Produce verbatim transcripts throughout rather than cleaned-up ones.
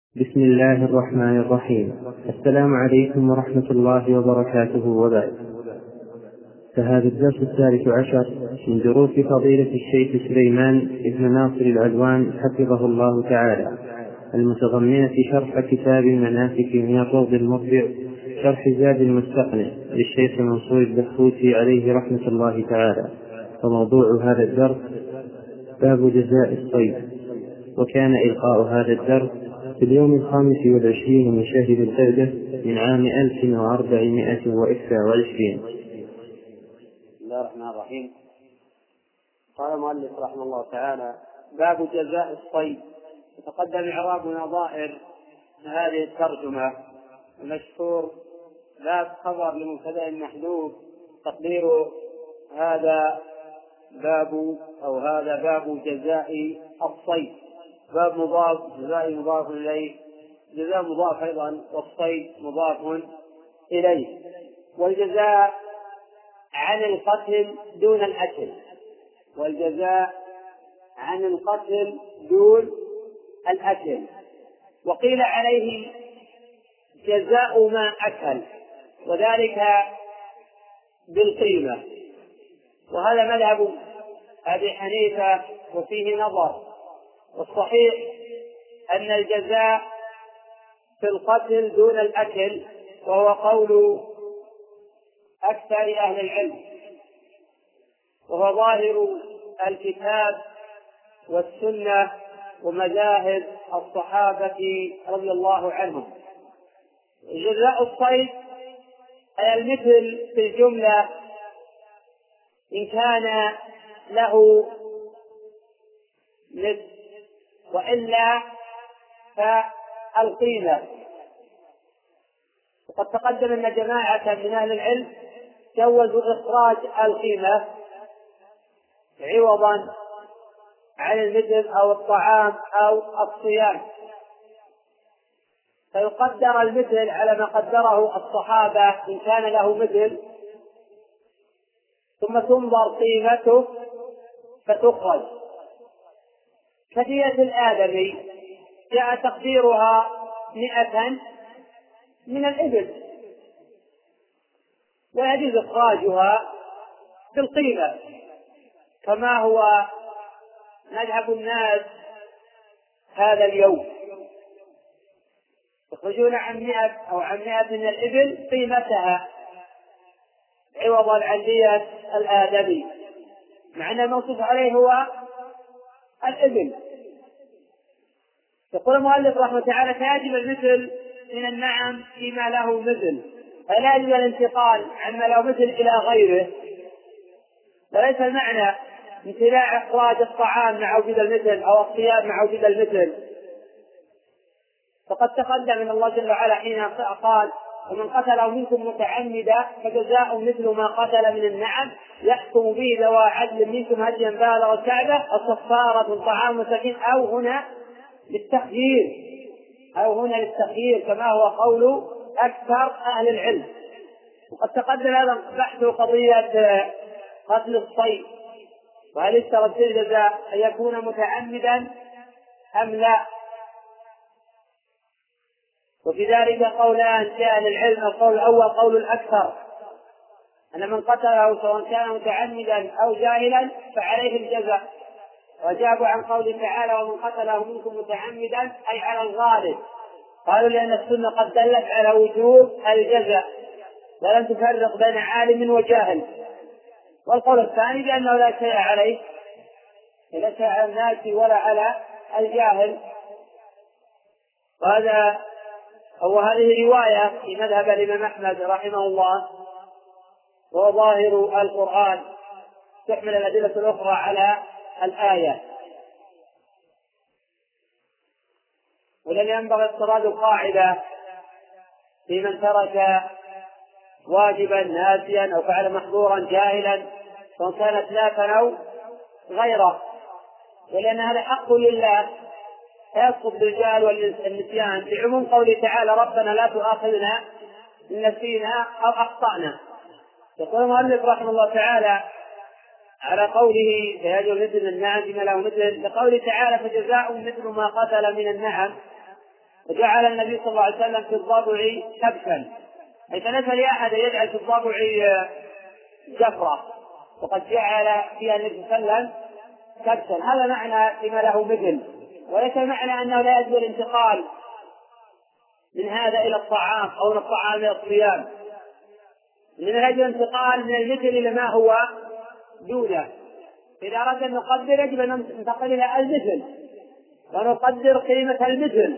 بسم الله الرحمن الرحيم. السلام عليكم ورحمة الله وبركاته، وبعد. فهذا الدرس الثالث عشر من دروس فضيلة الشيخ سليمان بن ناصر العدوان حفظه الله تعالى، المتضمنة شرح كتاب المناسك من الروض المربع، شرح زاد المستقنع للشيخ منصور الدخوتي عليه رحمة الله تعالى. وموضوع هذا الدرس باب جزاء الصيد. وكان إلقاء هذا الدرس في اليوم الخامس والعشرين من شهر ذي القعدة من عام ألف وأربعمائة وإحدى وعشرين. بسم الله الرحمن الرحيم. قال المؤلف رحمه الله تعالى: باب جزاء الصيد. يتقدم إعراب نظائر هذه الترجمة. المشهور باب خبر لمبتدأ محذوف، تقدير هذا باب أو هذا باب جزاء الصيد. باب مضاف، جزاء مضاف إليه، جزاء مضاف أيضا، والصيد مضاف إليه. والجزاء عن القتل دون الأكل، والجزاء عن القتل دون الأكل. وقيل عليه جزاء ما أكل، وذلك بالقيمة، وهذا مذهب أبي حنيفة وفيه نظر. والصحيح أن الجزاء في القتل دون الأكل، وهو قول أكثر أهل العلم، وهو ظاهر الكتاب والسنة ومذاهب الصحابة رضي الله عنهم. جزاء الصيد أي المثل في الجملة إن كان له مثل، وإلا فالقيمة. وقد تقدم أن جماعة من أهل العلم جوزوا إخراج القيمة عوضا عن المثل أو الطعام أو الصيام، فيقدر المثل على ما قدره الصحابة إن كان له مثل، ثم تنظر قيمته فتخرج. كدية الآدمي جاء تقديرها مئة من الإبل، ويجوز إخراجها بالقيمة، كما هو مذهب الناس هذا اليوم، يخرجون عن مئة أو عن مئة من الإبل قيمتها عوضا عن دية الآدمي، مع أن الموصوف عليه هو الإبل. يقول المؤلف رحمه الله تعالى: فيجب المثل من النعم فيما له مثل، فلا يجب الانتقال عما له مثل إلى غيره. وليس المعنى امتناع إخراج الطعام مع وجود المثل أو الصيام مع وجود المثل، فقد تقدم من الله جل وعلا حين قال: ومن قتل منكم متعمدا فجزاء مثل ما قتل من النعم يحكم به ذوى عدل منكم هديا بالغ الكعبة أو كفارة طعام مساكين، أو هنا للتخيير أو هنا للتخيير كما هو قول أكثر أهل العلم. وقد تقدم هذا بحث قضية قتل الصيد، وهل اشترط في الجزاء أن يكون متعمدا أم لا. وفي ذلك قولان لأهل العلم. القول الأول قول الأكثر، أن من قتله سواء كان متعمدا أو جاهلا فعليه الجزاء، وجابوا عن قوله تعالى: ومن قتله منكم متعمدا أي على الغالب. قالوا لأن السنة قد دلت على وجوب الجزاء ولم تفرق بين عالم وجاهل. والقول الثاني بأنه لا شيء عليه، لا شيء على الناس ولا على الجاهل. وهذا هو هذه رواية في مذهب الإمام أحمد رحمه الله، وهو ظاهر القرآن، تحمل الأدلة الأخرى على الآية. ولن ينبغي اضطراد القاعدة في من ترك واجبا ناسيا أو فعل محظورا جاهلا، سواء كان ثلاثا أو غيره، ولأن هذا حق لله فيسقط بالجهل والنسيان بعموم قوله تعالى: ربنا لا تؤاخذنا إن نسينا أو أخطأنا. يقول المؤلف رحمه الله تعالى على قوله فيجب مثل النعم بما له مثل، لقوله تعالى: فجزاء مثل ما قتل من النعم. وجعل النبي صلى الله عليه وسلم في الضبع كبشا، حيث ليس لأحد يجعل في الضبع جفرة، وقد جعل فيها النبي صلى الله عليه وسلم كبشا. هذا معنى لما له مثل، وليس معنى أنه لا يجوز الانتقال من هذا إلى الطعام أو من الطعام إلى الصيام، لأن يجب الانتقال من المثل إلى ما هو دونه. إذا أردنا أن نقدر يجب أن ننتقل إلى المثل ونقدر قيمة المثل.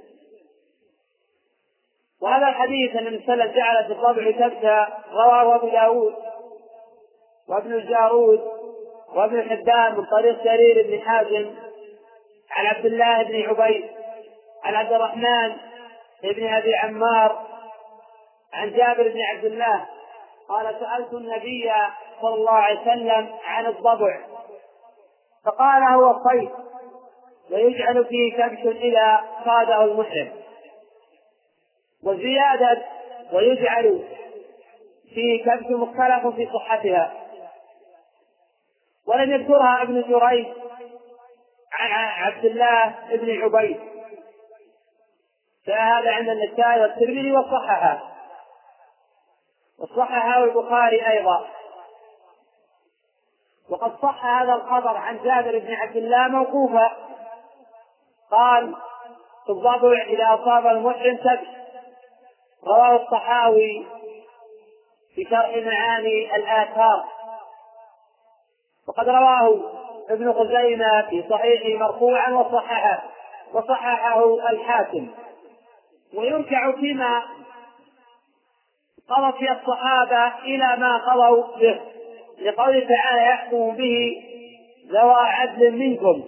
وهذا الحديث أن النبي صلى الله عليه وسلم جعل في الضبع كبشا رواه أبو داود وابن الجارود وابن حبان من طريق جرير بن حازم عن عبد الله بن عبيد عن عبد الرحمن بن أبي عمار عن جابر بن عبد الله قال: سألت النبي صلى الله عليه وسلم عن الضبع فقال: هو الصيد ويجعل فيه كبش إذا صاده المحرم. وزيادة ويجعل فيه كبش مختلف في صحتها، ولم يذكرها ابن جريج عن عبد الله بن عبيد، فهذا عند النسائي والترمذي وصححه وصححه البخاري أيضا. وقد صح هذا الخبر عن جابر بن عبد الله موقوفا، قال: في الضبع إذا أصاب المحرم كبش. رواه الطحاوي في شرح معاني الآثار. وقد رواه ابن خزيمة في صحيحه مرفوعا وصححه وصححه الحاكم. ويرجع فيما قضى فيه الصحابة إلى ما قضوا به، لقوله تعالى: يحكم به ذوى عدل منكم.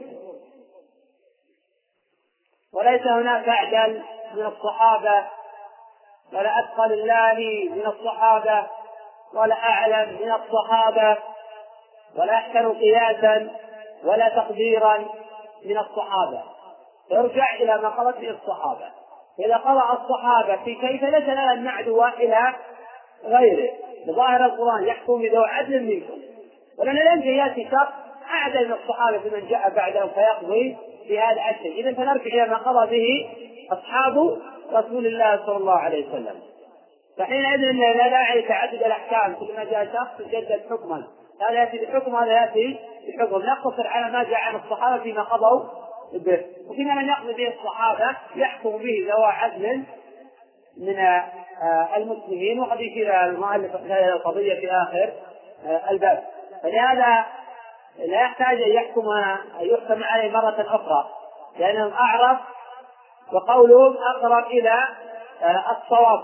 وليس هناك أعدل من الصحابة ولا أتقى لله من الصحابة ولا أعلم من الصحابة ولا أحسن قياسا ولا تقديرا من الصحابة. يرجع إلى ما قضت به الصحابة. إذا قضى الصحابة في كيف ليس لنا أن نعدو إلى غيره. ظاهر القرآن: يحكم بذوي عدل منكم، ولأن لن يأتي شخص أعدل من الصحابة من جاء بعده فيقضي في هذا الشيء. إذن فنرجع إلى ما قضى به أصحاب رسول الله صلى الله عليه وسلم. فحينئذ لا داعي لتعدد الأحكام، كل ما جاء شخص يجدد حكما، هذا يأتي بحكم هذا يأتي بحكم. نقتصر على ما جاء عن الصحابة فيما قضوا به، وفيما لم يقضي به الصحابة يحكم به ذوى عدل من المسلمين. وقد يشير المؤلف هذه القضية في آخر الباب. فلهذا لا يحتاج أن يحكم أن يحكم عليه مرة أخرى، لأنهم أعرف وقولهم أقرب إلى الصواب،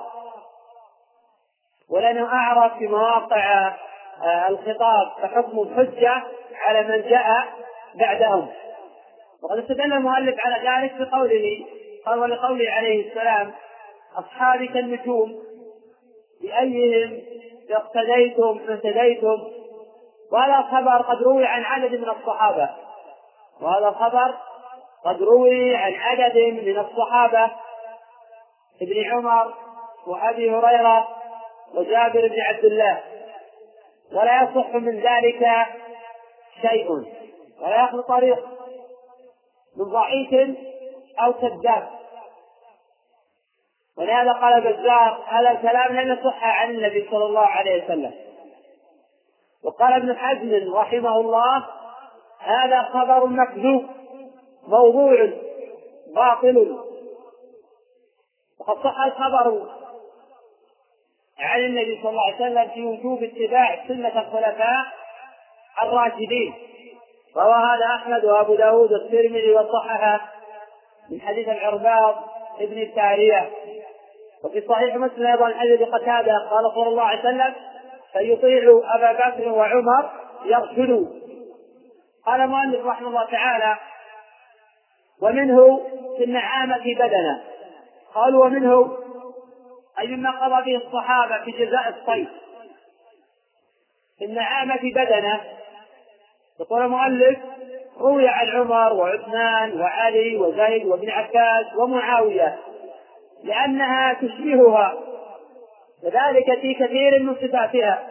ولأنهم أعرف في مواقع الخطاب فحكم الحجة على من جاء بعدهم. وقد استدل المؤلف على ذلك بقوله قال: ولقوله عليه السلام: أصحابي كالنجوم بأيهم اقتديتم اهتديتم. وهذا الخبر قد روي عن عدد من الصحابة وهذا الخبر قد روي عن عدد من الصحابة ابن عمر وأبي هريرة وجابر بن عبد الله، ولا يصح من ذلك شيء، ولا يأخذ طريق من ضعيف أو كذاب. ولهذا قال بزار: هذا الكلام لم يصح عن النبي صلى الله عليه وسلم. وقال ابن حزم رحمه الله: هذا خبر مكذوب موضوع باطل. وقد صح الخبر عن النبي صلى الله عليه وسلم في وجوب اتباع سنة الخلفاء الراشدين. روى هذا أحمد وأبو داود والترمذي وصححه من حديث العرباض ابن التارية. وفي صحيح مسلم أيضا حديث قتادة قال صلى الله عليه وسلم: فيطيع أبا بكر وعمر يرشدوا. قال المؤلف رحمه الله تعالى: ومنه في النعامة بدنة. قالوا: ومنه أي مما قضى به الصحابة في جزاء الصيد. في النعامة بدنة، يقول المؤلف: روي عن عمر وعثمان وعلي وزيد وابن عباس ومعاوية لأنها تشبهها، وذلك في كثير من صفاتها.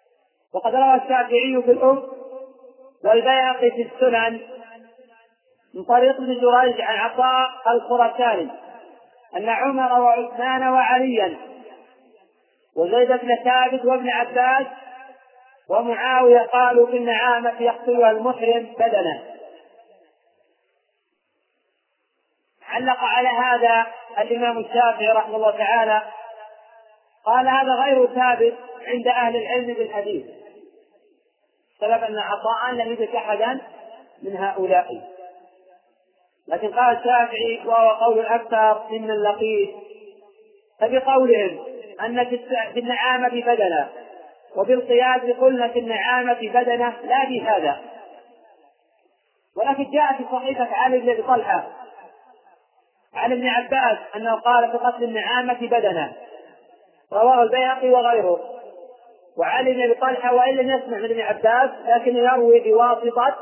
وقد روى الشافعي في الأم والبيهقي في السنن من طريق ابن جريج عن عطاء الخراساني أن عمر وعثمان وعليا وزيد بن ثابت وابن عباس ومعاوية قالوا في النعامة يقتلها المحرم بدنه. علق على هذا الإمام الشافعي رحمه الله تعالى قال هذا غير ثابت عند أهل العلم بالحديث، سبب أن عطاء لم يدرك أحدا من هؤلاء. لكن قال الشافعي وهو قول الأكثر ممن لقيت، فبقولهم أن في النعامة بدنة وبالقياس قلنا في النعامة بدنة لا بهذا. ولكن جاء في صحيفة علي بن أبي طلحة عن ابن عباس أنه قال في قتل النعامة بدنة، رواه البيهقي وغيره. وعلي بن أبي طلحة وإن لم يسمع من ابن عباس لكن يروي بواسطة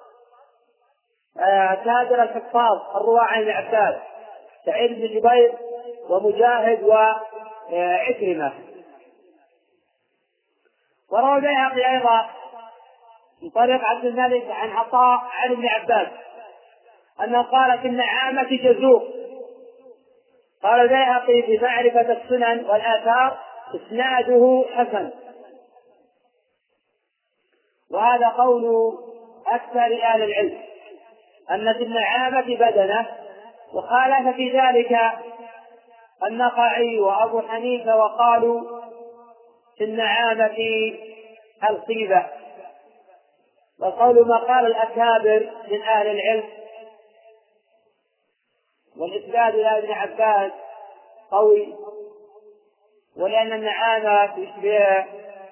كادر الحفاظ الرواة عن ابن عباس سعيد بن جبير ومجاهد وعكرمة. وروى البيهقي أيضا من طريق عبد الملك عن عطاء عن ابن عباس أنه قال في النعامة جزور. قال البيهقي في معرفة السنن والآثار إسناده حسن، وهذا قول أكثر أهل العلم أن في النعامة بدنة. وخالف في ذلك النخعي وأبو حنيفة وقالوا في النعامة الخيبة، وقول ما قال الأكابر من أهل العلم. والإسناد إلى ابن عباس قوي، ولأن النعامة تشبه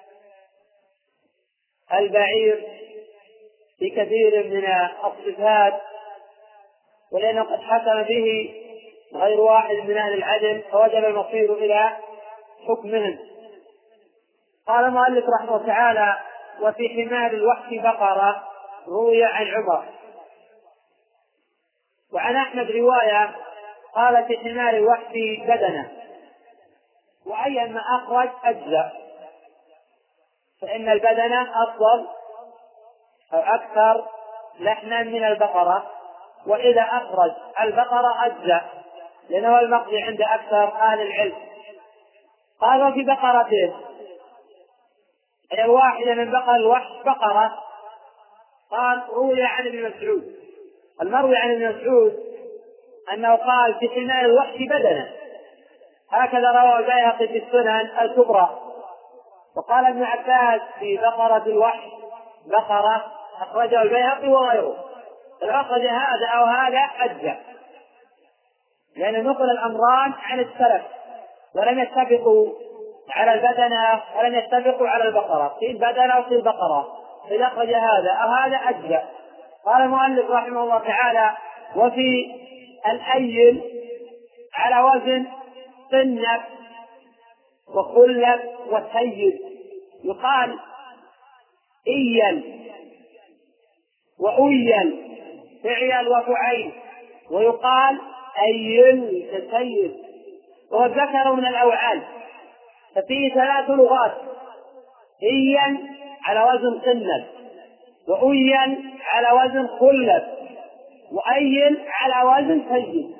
البعير في كثير من الصفات، ولأنه قد حكم به غير واحد من أهل العدل فوجب المصير إلى حكمهم. قال المؤلف رحمه الله تعالى وفي حمار الوحش بقرة روي عن عمر. وعن أحمد رواية قال في حمار الوحش بدنة، وأيا ما أخرج أجزأ، فإن البدنة أفضل أو أكثر لحما من البقرة، وإذا أخرج البقرة أجزأ لأنه المقضي عند أكثر أهل العلم. قالوا في بقرته أي الواحدة من بقر الوحش بقرة. قال روي عن ابن مسعود، المروي عن ابن مسعود أنه قال في حمار الوحش بدنة، هكذا روى البيهقي في السنن الكبرى. وقال ابن عباس في بقرة الوحش بقرة، أخرجه البيهقي وغيره. أخرج هذا أو هذا أجزأ، لأن نقل الأمران عن السلف ولم يتفقوا على البدنة ولم يتفقوا على البقرة، في البدنة وفي البقرة، إذا أخرج هذا أو هذا أجزأ. قال المؤلف رحمه الله تعالى وفي الأيل على وزن صنف وخلف وسيد، يقال إيل وأيل فعل وفعيل، ويقال أيل كسيد. وذكروا من الأوعال ففيه ثلاث لغات، إيل على وزن صنف، وأيل على وزن خلف، وأيل على وزن سيد.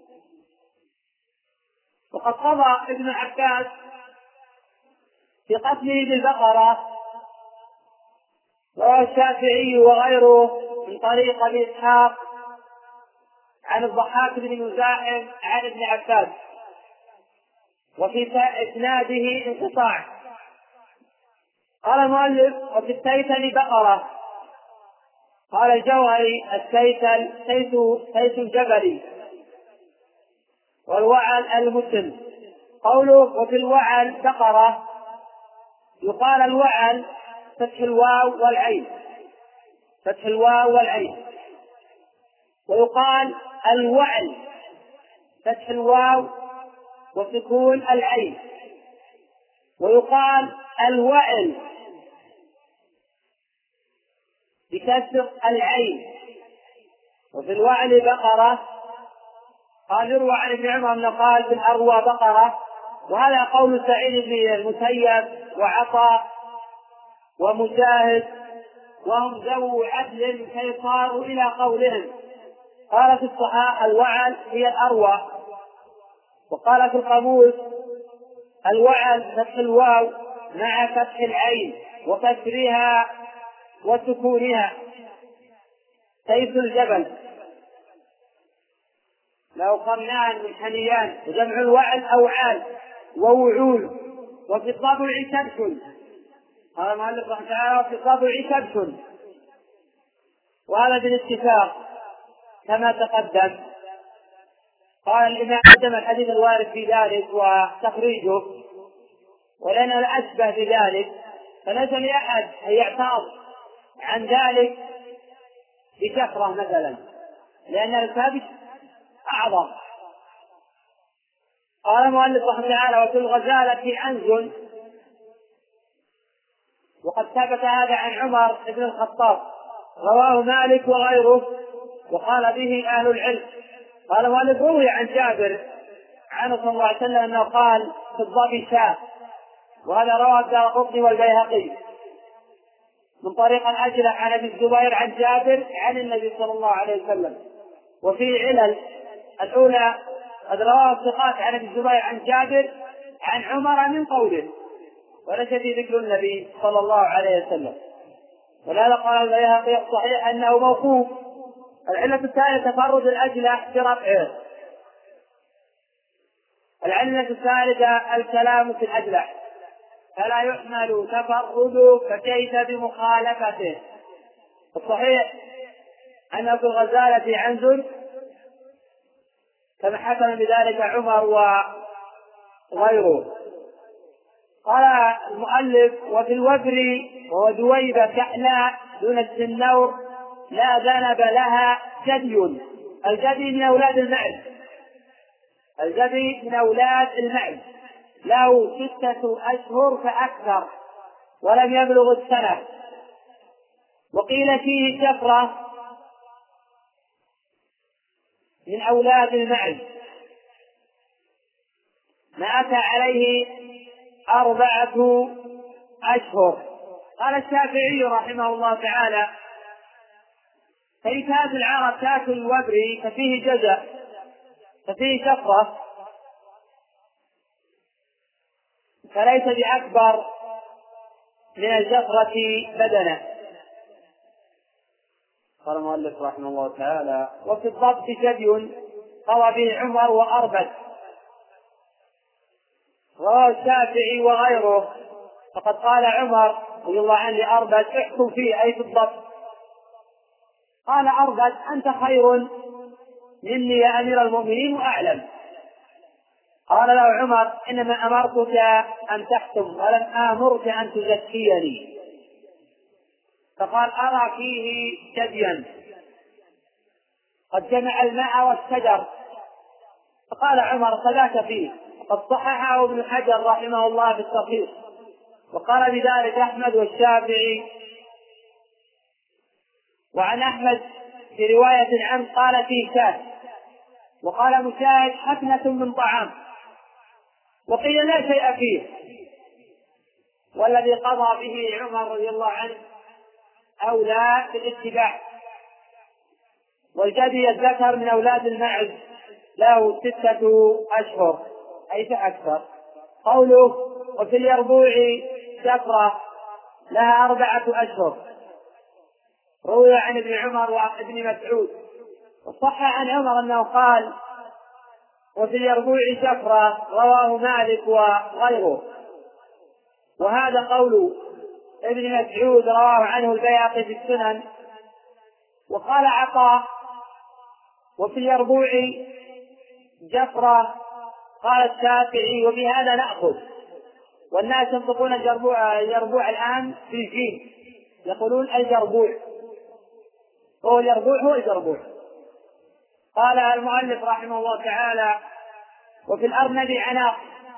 وقد قضى ابن عباس في قتله بالبقرة، رواه الشافعي وغيره من طريق ابي اسحاق عن الضحاك بن مزاحم عن ابن عباس، وفي اسناده انقطاع. قال المؤلف وفي السيتل بقرة. قال الجوهري السيتل سيت الجبل، والوعل المسن. قوله وفي الوعل بقرة، يقال الوعل فتح الواو والعين، فتح الواو والعين، ويقال الوعل فتح الواو وسكون العين، ويقال الوعل بكسر العين. وفي الوعل بقرة. قال يروى عن ابن عمر أنه قال في الأروى بقرة، وهذا قول سعيد بن المسيب وعطاء ومجاهد، وهم ذو عدل كي صاروا إلى قولهم، قال في الصحاح الوعل هي الأروى. وقال في القاموس الوعل فتح الواو مع فتح العين وكسرها وسكونها سيف الجبل له قرنان منحنيان، وجمع الوعل أوعال ووعول. وفي الطبع كبش، قال المؤلف رحمه الله تعالى وفي الطبع كبش، وهذا بالاتفاق كما تقدم. قال الإمام قدم الحديث الوارد في ذلك وتخريجه، ولأنه الأشبه بذلك فليس لأحد أن يعترض عن ذلك بكثرة مثلا، لأن الكبش أعظم. قال المؤلف رحمه الله تعالى وفي الغزالة عنز، وقد ثبت هذا عن عمر بن الخطاب، رواه مالك وغيره وقال به أهل العلم. قال المؤلف روي عن جابر عنه صلى الله عليه وسلم أنه قال في الضبي شاة، وهذا رواه الدارقطني والبيهقي من طريق الأجلح عن أبي الزبير عن جابر عن النبي صلى الله عليه وسلم. وفي علل الأولى قد رواه الثقات عن أبي الزبير عن جابر عن عمر من قوله، وليس في ذكر النبي صلى الله عليه وسلم. ولهذا قال البيهقي الصحيح أنه موقوف. العلة الثالثة تفرد الأجلح برفعه. العلة الثالثة الكلام في الأجلح فلا يحمل تفرده فكيف بمخالفته. الصحيح أنه في الغزالة عنز كما حكم بذلك عمر وغيره. قال المؤلف وفي الوبر وهو دويبة كحلاء دون السنور لا ذنب لها جدي. الجدي من أولاد المعز، الجدي من أولاد المعز له ستة أشهر فأكثر ولم يبلغ السنة. وقيل فيه شفرة من أولاد المعز مات عليه أربعة أشهر. قال الشافعي رحمه الله تعالى فإن كانت العرب تأكل الوبر ففيه جزع ففيه شفرة فليس بأكبر من الجفرة بدنه. قال المؤلف رحمه الله تعالى وفي الضبط جدي قوى به عمر وأربد، رواه الشافعي وغيره. فقد قال عمر رضي الله عنه لأربد احكم فيه أي في الضبط. قال أربد أنت خير مني يا أمير المؤمنين وأعلم. قال له عمر إنما أمرتك أن تحكم ولم آمرك أن تزكيني. فقال أرى فيه جديا قد جمع الماء والشجر. فقال عمر صدقت فيه. قد صححه ابن حجر رحمه الله في التصحيح، وقال بذلك أحمد والشافعي. وعن أحمد في رواية عنه قال فيه شاة، وقال مشاهد حفنة من طعام، وقيل لا شيء فيه. والذي قضى به عمر رضي الله عنه أولى بالاتباع. والجدي الذكر من أولاد المعز له ستة أشهر أي فأكثر. قوله وفي اليربوع شفرة لها أربعة أشهر روي عن ابن عمر وابن مسعود. وصح عن عمر أنه قال وفي اليربوع شفرة، رواه مالك وغيره. وهذا قول ابن مسعود رواه عنه البيهقي في السنن. وقال عطاء وفي اليربوع جفرة، قال الشافعي وبهذا نأخذ. والناس ينطقون اليربوع اليربوع الآن في الجيم، يقولون الجربوع، هو اليربوع هو الجربوع. قال المؤلف رحمه الله تعالى وفي الأرنب عناق،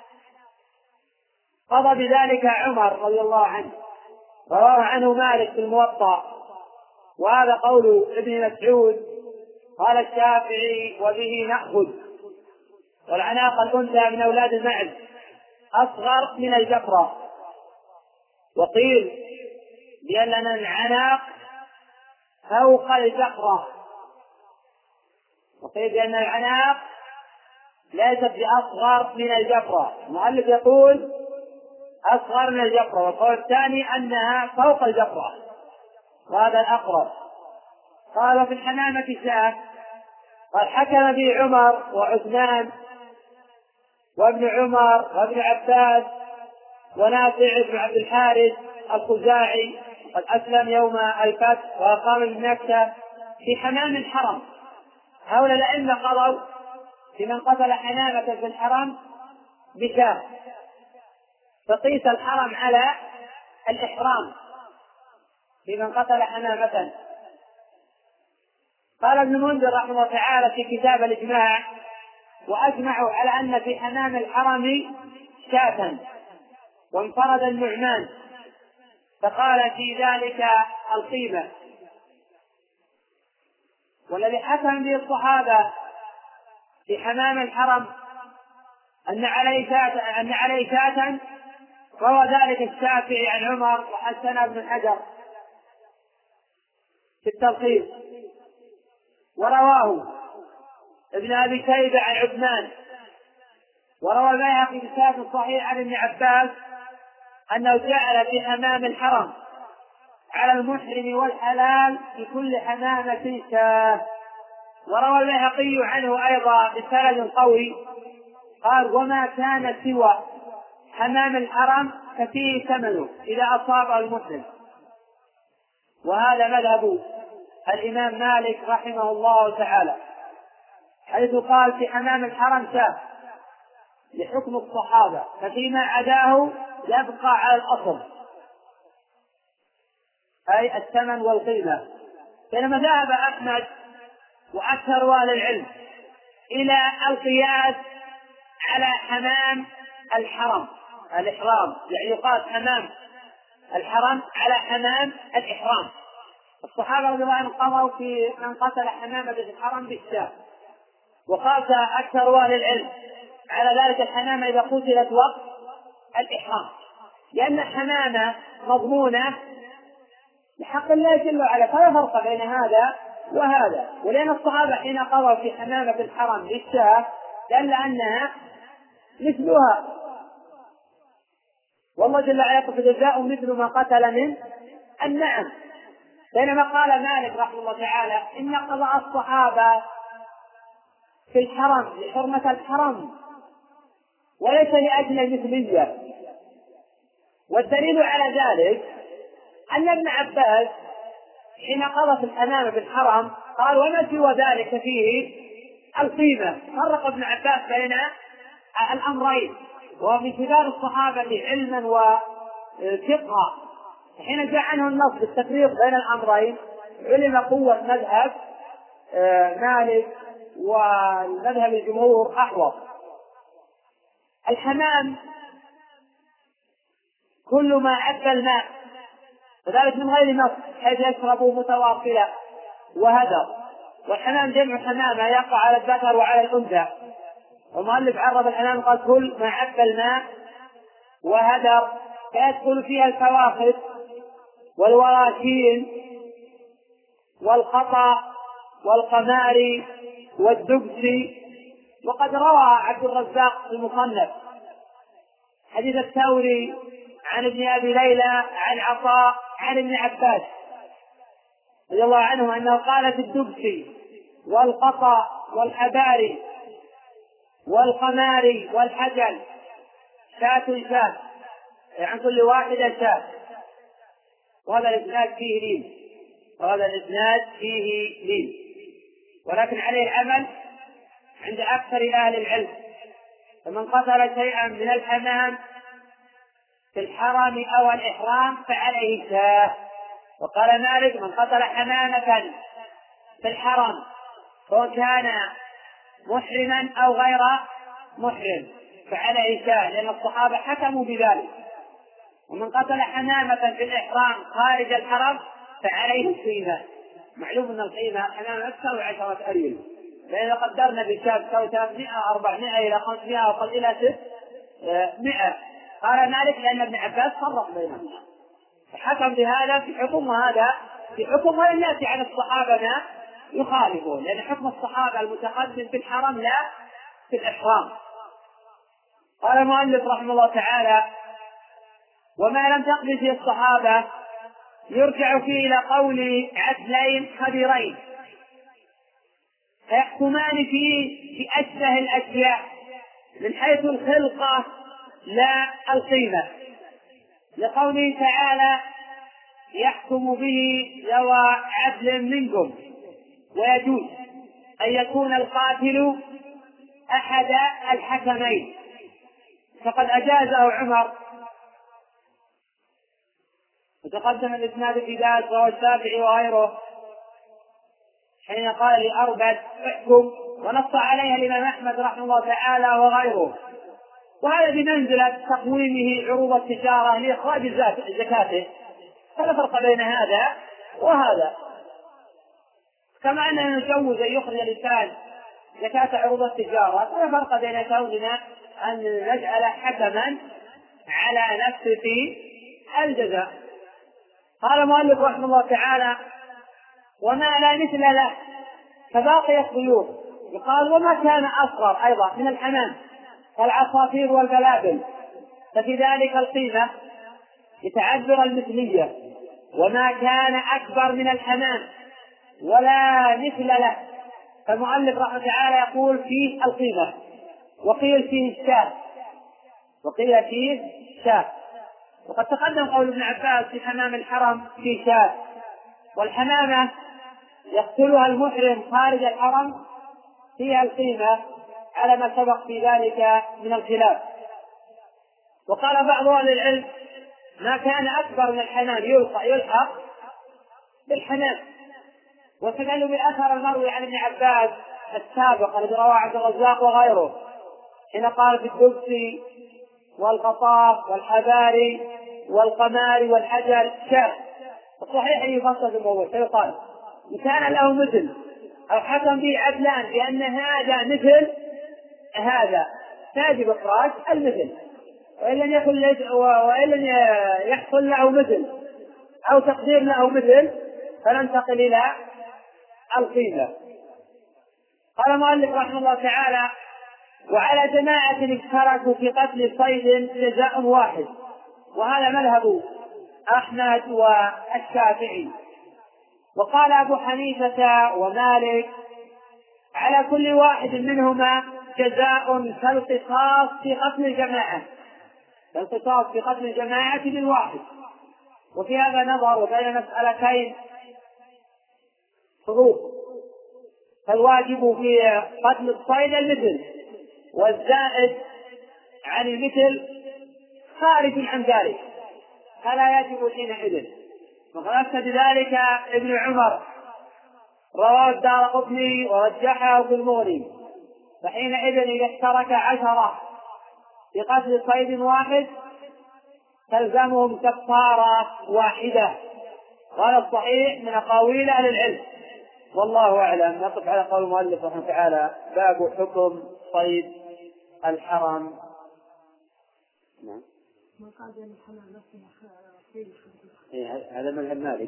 قضى بذلك عمر رضي الله عنه، رواه عنه مالك في الموطأ. وهذا قول ابن مسعود. قال الشافعي وبه نأخذ. والعناق الأنثى من أولاد المعز أصغر من الجفرة. وقيل بأن العناق فوق الجفرة، وقيل بأن العناق ليست بأصغر من الجفرة. المؤلف يقول أصغر من الجفرة، والقول الثاني أنها فوق الجفرة، وهذا الأقرب. قال في الحمامة شاة. قال حكم به عمر وعثمان وابن عمر وابن عباس ونافع بن عبد الحارث الخزاعي، قد أسلم يوم الفتح وأقام بمكة في حمام الحرم. هؤلاء الأئمة قضوا في من قتل حمامة في الحرم بشاة، فقيس الحرم على الإحرام في من قتل حمامة. قال ابن منذر رحمه الله تعالى في كتاب الإجماع: وأجمعوا على أن في حمام الحرم شاة، وانفرد النعمان فقال في ذلك القيمة. والذي حكم به الصحابة في حمام الحرم أن عليه شاة أن عليه شاة روى ذلك الشافعي عن عمر وحسن بن حجر في التلخيص، ورواه ابن أبي شيبة عن عثمان، وروى البيهقي في كتاب صحيح عن ابن عباس أنه جعل في حمام الحرم على المحرم والحلال في كل حمامة شاة. وروى البيهقي عنه أيضا بسند قوي قال: وما كان سوى حمام الحرم ففيه ثمنه إذا أصابه المسلم. وهذا مذهب الإمام مالك رحمه الله تعالى، حيث قال في حمام الحرم شاة لحكم الصحابة، ففيما عداه يبقى على الأصل أي الثمن والقيمة. بينما ذهب أحمد وأكثر أهل العلم إلى القياس على حمام الحرم الإحرام، يعني يقاس حمام الحرم على حمام الإحرام. الصحابة رضي الله عنهم قضوا في من قتل حمامة في الحرم بالشاة، وقاس أكثر أهل العلم على ذلك الحمامة إذا قتلت وقت الإحرام، لأن الحمامة مضمونة لحق الله جل وعلا، فلا فرق بين هذا وهذا. ولأن الصحابة حين قضوا في حمامة الحرم بالشاة دل أنها مثلها، والله جل وعلا يقول: فجزاء مثل ما قتل من النعم. بينما قال مالك رحمه الله تعالى: إن قضاء الصحابة في الحرم لحرمة الحرم وليس لأجل المثلية. والدليل على ذلك أن ابن عباس حين قضى في الحمامة بالحرم قال: وما سوى ذلك فيه القيمة. فرق ابن عباس بين الأمرين، وهو من كبار الصحابة علما وفقها. حين جاء عنه النص بالتفريق بين الأمرين علم قوة مذهب مالك ومذهب الجمهور أحوط. الحمام كل ما عب الماء، وذلك من غير نص، حيث يشربه متواصلا وهدر. والحمام جمع حمامة يقع على الذكر وعلى الأنثى، والمؤلف عرف الحمام قال: كل ما عب الماء وهدر، فيدخل فيها الفواخذ والوراكين والقطع والقماري والدبس. وقد روى عبد الرزاق في المصنف حديث الثوري عن ابن أبي ليلى عن عطاء عن ابن عباس رضي الله عنه أنه قال في الدبس والقطع والحباري والقماري والحجل شاة شاة، عن كل واحدة شاة. وهذا الإسناد فيه لين وهذا الإسناد فيه لين ولكن عليه العمل عند أكثر أهل العلم. فمن قتل شيئا من الحمام في الحرم أو الإحرام فعليه شاة. وقال مالك: من قتل حمامة في الحرم سواء كان محرما أو غير محرم فعليه شاة، لأن الصحابة حكموا بذلك. ومن قتل حمامة في الإحرام خارج الحرم فعليه القيمة. معلوم أن القيمة حمامة تساوي عشرة أريل، فإذا قدرنا بالشاة تساوي ثلاثمائة أربعمائة إلى خمسمائة وصل إلى ستمائة. قال مالك: لأن ابن عباس فرق بينهم، فحكم بهذا في حكم وهذا في حكم، ولم يأتي عن الصحابة ما يخالفون، لأن حكم الصحابة المتقدم في الحرم لا في الإحرام. قال المؤلف رحمه الله تعالى: وما لم تقضي فيه الصحابة يرجع فيه إلى قول عدلين خبيرين فيحكمان فيه بأشبه الأشياء من حيث الخلقة لا القيمة، لقوله تعالى: يحكم به ذوى عدل منكم، ويجوز أن يكون القاتل أحد الحكمين، فقد أجازه عمر. وتقدم الإسناد في ذلك وهو الشافعي وغيره حين قال لأربد احكم، ونص عليها الإمام أحمد رحمه الله تعالى وغيره، وهذا بمنزلة تقويمه عروض التجارة لإخراج زكاته، فلا فرق بين هذا وهذا. كما أننا نجوز أن يخرج الإنسان زكاة عروض التجارة، فلا فرق بين كوننا أن نجعل حكما على نفسه في الجزاء. قال المؤلف رحمه الله تعالى: وما لا مثل له فباقي الطيور. يقال: وما كان أصغر أيضا من الحمام كالعصافير والبلابل، ففي ذلك القيمة لتعذر المثلية. وما كان أكبر من الحمام ولا مثل له، فالمؤلف رحمه الله تعالى يقول فيه القيمة، وقيل فيه الشاة، وقيل فيه شاة. وقد تقدم قول ابن عباس في حمام الحرم في شاة، والحمامة يقتلها المحرم خارج الحرم فيها القيمة على ما سبق في ذلك من الخلاف. وقال بعض أهل العلم: ما كان أكبر من الحمام يلحق بالحمام، واستدلوا بالأثر المروي عن ابن عباس السابق الذي رواه عبد الرزاق وغيره حين قال في الدبس والقطاف والحباري والقمار والحجر شاة. الصحيح أن يفصل في الموضوع فيقال: إن كان له مثل أو حكم به عدلان بأن هذا مثل هذا فيجب إخراج المثل، وإن لم يكن وإن لم يحصل له مثل أو تقدير له مثل فننتقل إلى القيمة. قال المؤلف رحمه الله تعالى: وعلى جماعة اشتركوا في قتل صيد جزاء واحد، وهذا مذهب أحمد والشافعي. وقال أبو حنيفة ومالك: على كل واحد منهما جزاء كالقصاص في قتل الجماعة، كالقصاص في قتل الجماعة بالواحد. وفي هذا نظر وبين مسألتين فروق، فالواجب في قتل الصيد المثل، والزائد عن المثل خارج عن ذلك فلا يجب حينئذ. وقد أفتى بذلك ابن عمر، رواه الدارقطني ورجحه في المغني، فحينئذ إذا اشترك عشرة في قتل صيد واحد تلزمهم كفارة واحدة. قال الصحيح من أقاويل أهل العلم، والله أعلم. نقف على قول المؤلف رحمه تعالى: باب حكم صيد الحرم. نعم. إيه هذا مذهب مالك.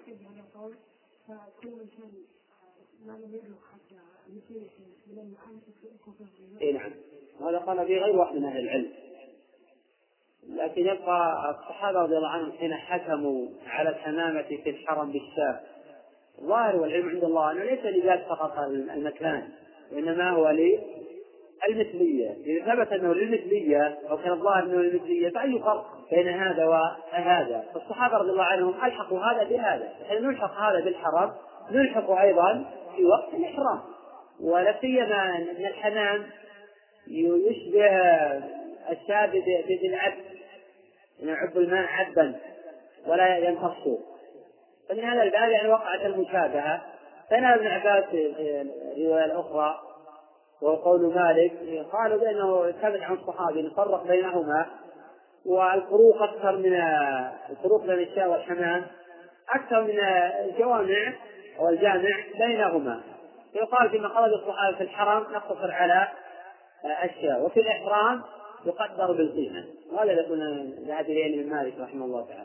إيه نعم، وهذا قال به غير واحد من أهل العلم، لكن يبقى الصحابة رضي الله عنهم حين حكموا على الحمامة في الحرم بالشاة، الظاهر والعلم عند الله أنه ليس لذات فقط المكان، وإنما هو للمثلية. إذا ثبت أنه للمثلية أو كان الظاهر أنه للمثلية فأي فرق بين هذا وهذا؟ فالصحابة رضي الله عنهم ألحقوا هذا بهذا، حين نلحق هذا بالحرم نلحق أيضا في وقت الإحرام. ولا سيما أن الحمام يشبه الشاب بالعبد، يعب الماء عبا ولا ينتصر، فمن هذا الباب يعني وقعت المشابهة. فنال ابن عباس في الرواية الأخرى وهو قول مالك قالوا بأنه ثبت عن الصحابي نفرق بينهما، والفروق أكثر من الفروق بين الشاة والحمام أكثر من الجوامع والجامع بينهما. يقال فيما خرج الصحابة في الحرم نقتصر على الشاة، وفي الإحرام يقدر بالقيمة. وهذا يكون ذهب إليه من مالك رحمه الله تعالى.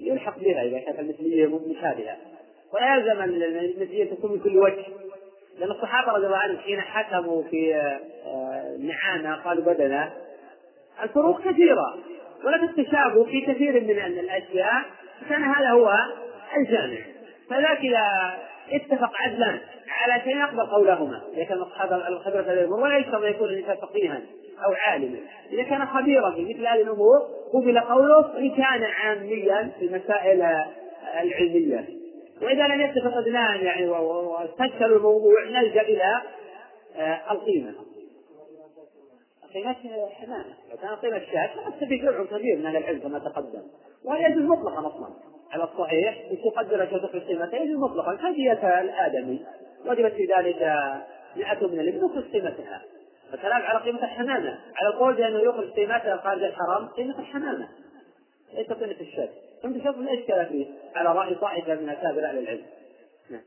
يلحق بها إذا كانت المثلية مشابهة، ولا يلزم أن المثلية تكون من كل وجه، لأن الصحابة رضي الله عنهم حين حكموا في نعامة قالوا بدنا، الفروق كثيرة ولا تتشابه في كثير من الأشياء، كان هذا هو الجامع. فذاك إذا اتفق عدلان على شيء يقبل قولهما، إذا كان الخبرة الأمور ولا يشترط يكون الإنسان فقيها أو عالما، إذا كان خبيرا في مثل هذه الأمور قبل قوله إن كان عاميا في المسائل العلمية. وإذا لم يتفق اثنان يعني واستشكلوا الموضوع نلجأ إلى القيمة. قيمة حمامة، كان قيمة الشاة تستفيد جمع كبير من العلم كما تقدم، وهي يجوز مطلقا أصلا على الصحيح وتقدر شرط القيمة يجوز مطلقا هدية الآدمي وجبت في ذلك مئة من الإبل يخرج قيمتها. فكلام على قيمة الحمامة على القول بأنه يخرج قيمتها خارج الحرام قيمة الحمامة ليس قيمة الشاة. كنت شوف لا إشكال فيه على رأي طائفة من أكابر أهل العلم. نعم.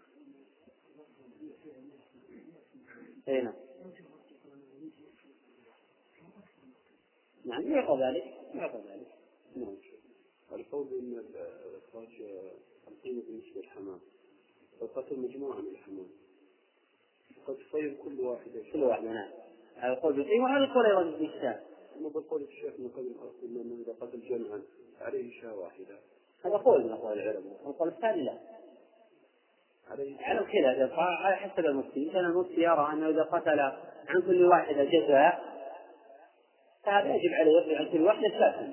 نعم. نعم يعطى ذلك يعطى ذلك. نعم. القول إن إخراج القيمة بالنسبة للحمام فقتل مجموعة من الحمام قد تصير كل واحدة كل واحدة. نعم. هذا القول بالقيمة وهذا القول أيضا بالشاة. أما بالقول الشيخ من قبل الأصل أنه إذا قتل جمعا عليه شاة واحدة، هذا قول من أقوال العلماء. والقول الثاني لا على الخلاف على حسب المفتي. كان المفتي يرى أنه إذا قتل عن كل واحدة جزاء فهذا يجب عليه يقضي عن كل واحدة شاة،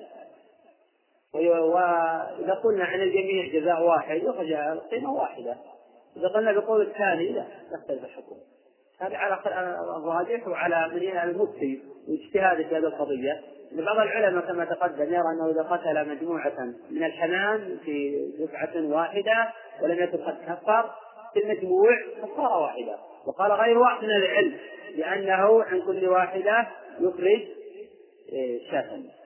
وإذا قلنا عن الجميع جزاء واحد يخرج قيمة واحدة. إذا قلنا بقول الثاني لا يختلف الحكم. هذا على الراجح وعلى من المفتي واجتهاد في هذه القضية. بعض العلماء كما تقدم يرى أنه إذا قتل مجموعة من الحمام في دفعة واحدة ولم يكن قد كفر في المجموع كفارة واحدة. وقال غير واحد من العلم لأنه عن كل واحدة يخرج شاة.